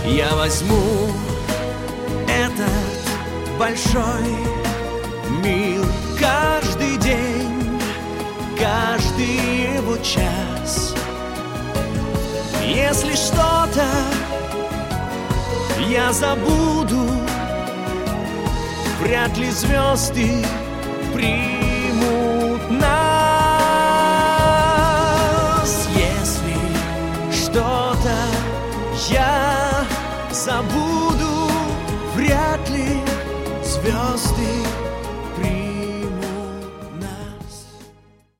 Я возьму этот большой мир, каждый день, каждый его час. Если что-то я забуду, вряд ли звезды примут нас. Если что-то я забуду, вряд ли звезды